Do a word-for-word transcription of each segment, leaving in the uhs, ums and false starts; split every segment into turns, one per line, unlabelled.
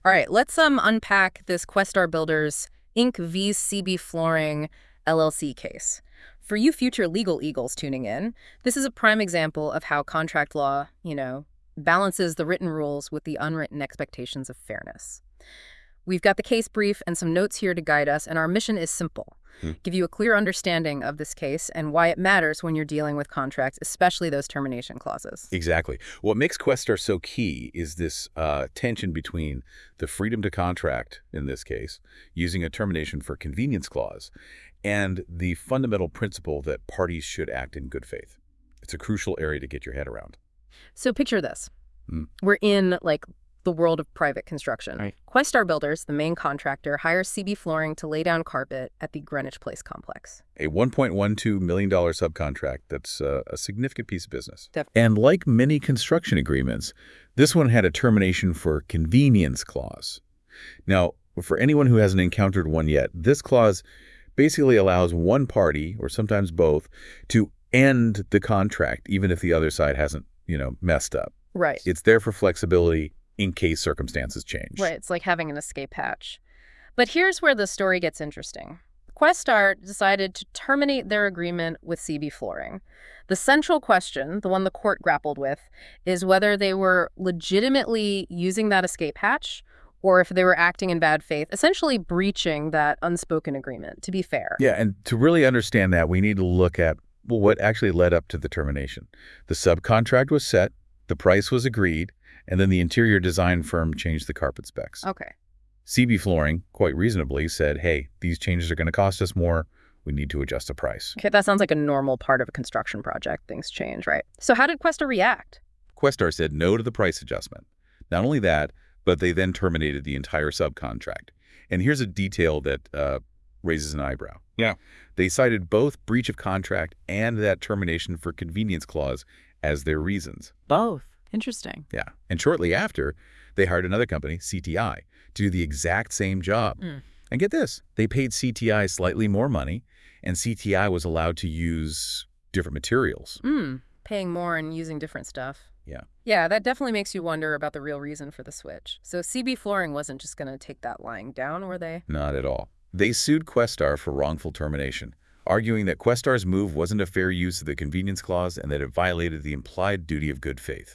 All right, let's um unpack this Questar Builders Incorporated v. C B Flooring L L C case. For you future legal eagles tuning in, this is a prime example of how contract law, you know, balances the written rules with the unwritten expectations of fairness. We've got the case brief and some notes here to guide us, and our mission is simple.
Hmm.
Give you a clear understanding of this case and why it matters when you're dealing with contracts, especially those termination clauses.
Exactly. What makes Questar so key is this uh, tension between the freedom to contract, in this case, using a termination for convenience clause, and the fundamental principle that parties should act in good faith. It's a crucial area to get your head around.
So picture this.
Hmm.
We're in, like, the world of private construction.
Right.
Questar Builders, the main contractor, hires C B Flooring to lay down carpet at the Greenwich Place complex.
A one point one two million dollars subcontract that's uh, a significant piece of business.
Def-
And like many construction agreements, this one had a termination for convenience clause. Now, for anyone who hasn't encountered one yet, this clause basically allows one party, or sometimes both, to end the contract, even if the other side hasn't, you know, messed up.
Right.
It's there for flexibility in case circumstances change.
Right, it's like having an escape hatch. But here's where the story gets interesting. Questar decided to terminate their agreement with C B Flooring. The central question, the one the court grappled with, is whether they were legitimately using that escape hatch or if they were acting in bad faith, essentially breaching that unspoken agreement, to be fair.
Yeah, and to really understand that, we need to look at, well, what actually led up to the termination. The subcontract was set, the price was agreed, and then the interior design firm changed the carpet specs.
Okay.
C B Flooring, quite reasonably, said, hey, these changes are going to cost us more. We need to adjust the price.
Okay, that sounds like a normal part of a construction project. Things change, right? So how did Questar react?
Questar said no to the price adjustment. Not only that, but they then terminated the entire subcontract. And here's a detail that uh, raises an eyebrow.
Yeah.
They cited both breach of contract and that termination for convenience clause as their reasons.
Both. Interesting.
Yeah. And shortly after, they hired another company, C T I, to do the exact same job.
Mm.
And get this, they paid C T I slightly more money, and C T I was allowed to use different materials.
Mm. Paying more and using different stuff.
Yeah.
Yeah, that definitely makes you wonder about the real reason for the switch. So C B Flooring wasn't just going to take that lying down, were they?
Not at all. They sued Questar for wrongful termination, arguing that Questar's move wasn't a fair use of the convenience clause and that it violated the implied duty of good faith.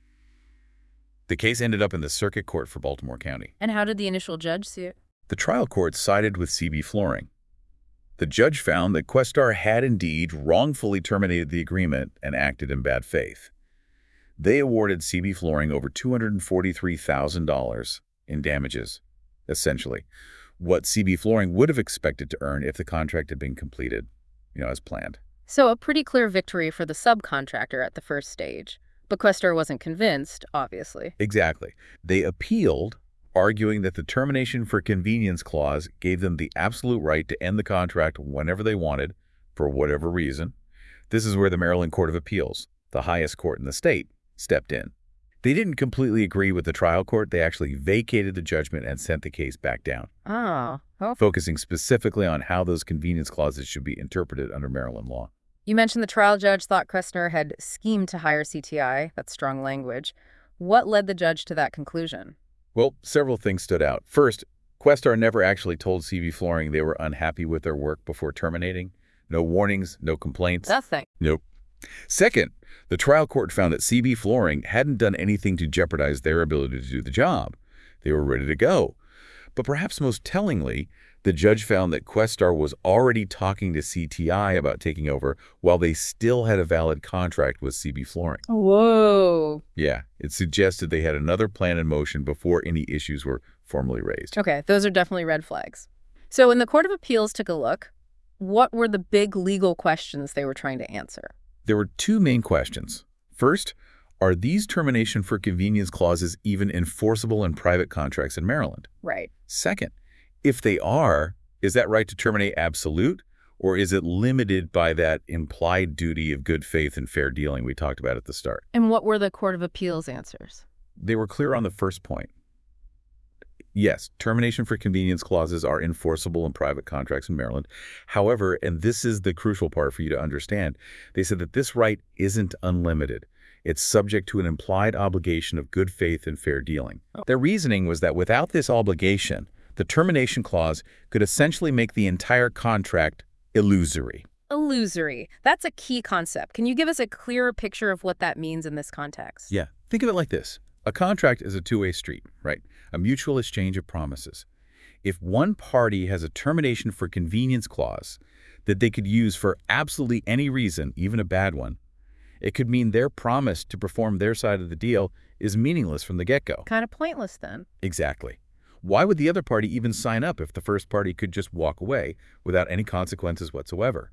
The case ended up in the Circuit Court for Baltimore County.
And how did the initial judge see it?
The trial court sided with C B Flooring. The judge found that Questar had indeed wrongfully terminated the agreement and acted in bad faith. They awarded C B Flooring over two hundred forty-three thousand dollars in damages, essentially, what C B Flooring would have expected to earn if the contract had been completed, you know, as planned.
So a pretty clear victory for the subcontractor at the first stage. But Questar wasn't convinced, obviously.
Exactly. They appealed, arguing that the termination for convenience clause gave them the absolute right to end the contract whenever they wanted, for whatever reason. This is where the Maryland Court of Appeals, the highest court in the state, stepped in. They didn't completely agree with the trial court. They actually vacated the judgment and sent the case back down,
Oh. Oh.
focusing specifically on how those convenience clauses should be interpreted under Maryland law.
You mentioned the trial judge thought Questar had schemed to hire C T I. That's strong language. What led the judge to that conclusion?
Well, several things stood out. First, Questar never actually told C B Flooring they were unhappy with their work before terminating. No warnings, no complaints.
That thing.
Nope. Second, the trial court found that C B Flooring hadn't done anything to jeopardize their ability to do the job. They were ready to go. But perhaps most tellingly, the judge found that Questar was already talking to C T I about taking over while they still had a valid contract with C B Flooring.
Whoa.
Yeah, it suggested they had another plan in motion before any issues were formally raised.
Okay, those are definitely red flags. So when the Court of Appeals took a look, what were the big legal questions they were trying to answer?
There were two main questions. First, are these termination for convenience clauses even enforceable in private contracts in Maryland?
Right.
Second, if they are, is that right to terminate absolute, or is it limited by that implied duty of good faith and fair dealing we talked about at the start?
And what were the Court of Appeals answers?
They were clear on the first point. Yes, termination for convenience clauses are enforceable in private contracts in Maryland. However, and this is the crucial part for you to understand, they said that this right isn't unlimited. It's subject to an implied obligation of good faith and fair dealing. Oh. Their reasoning was that without this obligation, the termination clause could essentially make the entire contract illusory.
Illusory. That's a key concept. Can you give us a clearer picture of what that means in this context?
Yeah. Think of it like this. A contract is a two-way street, right? A mutual exchange of promises. If one party has a termination for convenience clause that they could use for absolutely any reason, even a bad one, it could mean their promise to perform their side of the deal is meaningless from the get-go.
Kind of pointless then.
Exactly. Why would the other party even sign up if the first party could just walk away without any consequences whatsoever?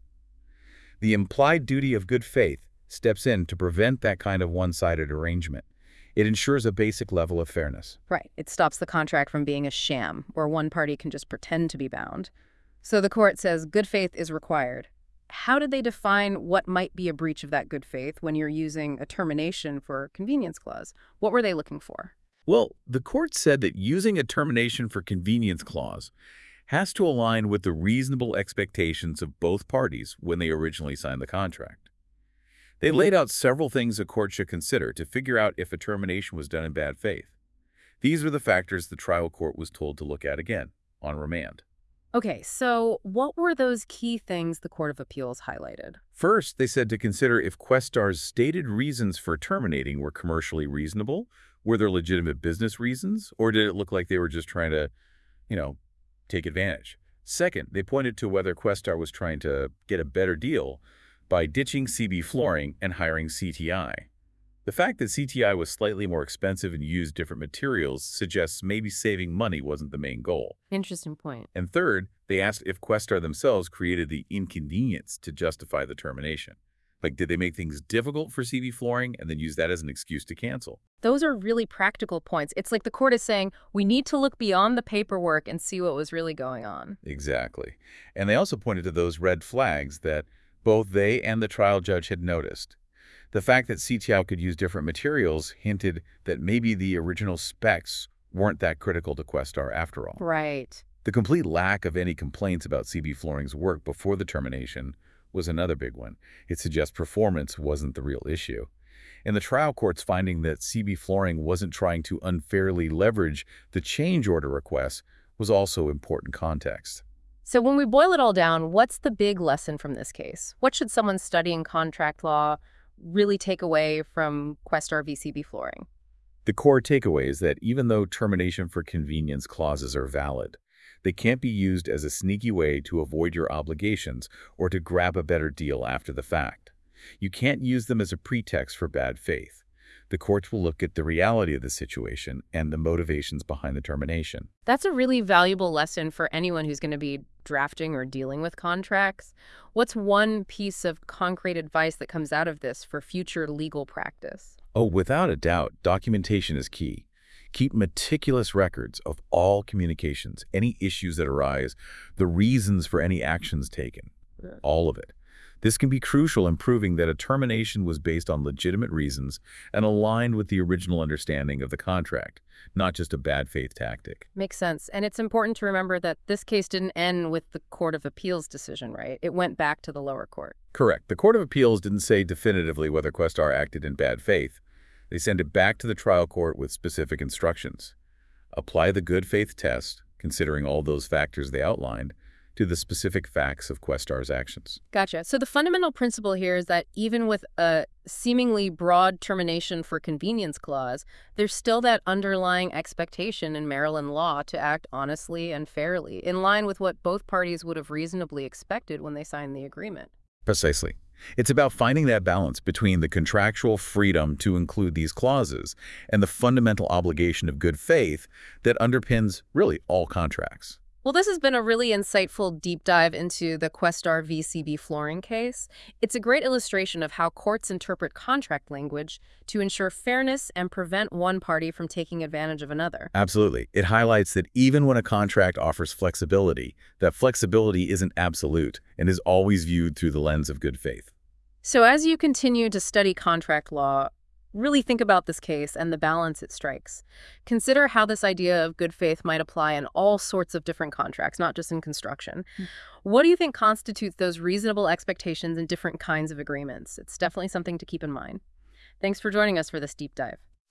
The implied duty of good faith steps in to prevent that kind of one-sided arrangement. It ensures a basic level of fairness.
Right. It stops the contract from being a sham, where one party can just pretend to be bound. So the court says good faith is required. How did they define what might be a breach of that good faith when you're using a termination for a convenience clause? What were they looking for?
Well, the court said that using a termination for convenience clause has to align with the reasonable expectations of both parties when they originally signed the contract. They laid out several things a court should consider to figure out if a termination was done in bad faith. These were the factors the trial court was told to look at again on remand.
Okay, so what were those key things the Court of Appeals highlighted?
First, they said to consider if Questar's stated reasons for terminating were commercially reasonable, were there legitimate business reasons, or did it look like they were just trying to, you know, take advantage? Second, they pointed to whether Questar was trying to get a better deal by ditching C B Flooring and hiring C T I. The fact that C T I was slightly more expensive and used different materials suggests maybe saving money wasn't the main goal.
Interesting point.
And third, they asked if Questar themselves created the inconvenience to justify the termination. Like, did they make things difficult for C B Flooring and then use that as an excuse to cancel?
Those are really practical points. It's like the court is saying, we need to look beyond the paperwork and see what was really going on.
Exactly. And they also pointed to those red flags that both they and the trial judge had noticed. The fact that C T I could use different materials hinted that maybe the original specs weren't that critical to Questar after all.
Right.
The complete lack of any complaints about C B Flooring's work before the termination was another big one. It suggests performance wasn't the real issue. And the trial court's finding that C B Flooring wasn't trying to unfairly leverage the change order requests was also important context.
So when we boil it all down, what's the big lesson from this case? What should someone studying contract law really take away from Questar v. C B Flooring?
The core takeaway is that even though termination for convenience clauses are valid, they can't be used as a sneaky way to avoid your obligations or to grab a better deal after the fact. You can't use them as a pretext for bad faith. The courts will look at the reality of the situation and the motivations behind the termination.
That's a really valuable lesson for anyone who's going to be drafting or dealing with contracts. What's one piece of concrete advice that comes out of this for future legal practice?
Oh, without a doubt, documentation is key. Keep meticulous records of all communications, any issues that arise, the reasons for any actions taken, all of it. This can be crucial in proving that a termination was based on legitimate reasons and aligned with the original understanding of the contract, not just a bad faith tactic.
Makes sense. And it's important to remember that this case didn't end with the Court of Appeals decision, right? It went back to the lower court.
Correct. The Court of Appeals didn't say definitively whether Questar acted in bad faith. They sent it back to the trial court with specific instructions. Apply the good faith test, considering all those factors they outlined, to the specific facts of Questar's actions.
Gotcha. So the fundamental principle here is that even with a seemingly broad termination for convenience clause, there's still that underlying expectation in Maryland law to act honestly and fairly, in line with what both parties would have reasonably expected when they signed the agreement.
Precisely. It's about finding that balance between the contractual freedom to include these clauses and the fundamental obligation of good faith that underpins really all contracts.
Well, this has been a really insightful deep dive into the Questar v. C B Flooring case. It's a great illustration of how courts interpret contract language to ensure fairness and prevent one party from taking advantage of another.
Absolutely. It highlights that even when a contract offers flexibility, that flexibility isn't absolute and is always viewed through the lens of good faith.
So as you continue to study contract law, really think about this case and the balance it strikes. Consider how this idea of good faith might apply in all sorts of different contracts, not just in construction. Mm. What do you think constitutes those reasonable expectations in different kinds of agreements? It's definitely something to keep in mind. Thanks for joining us for this deep dive.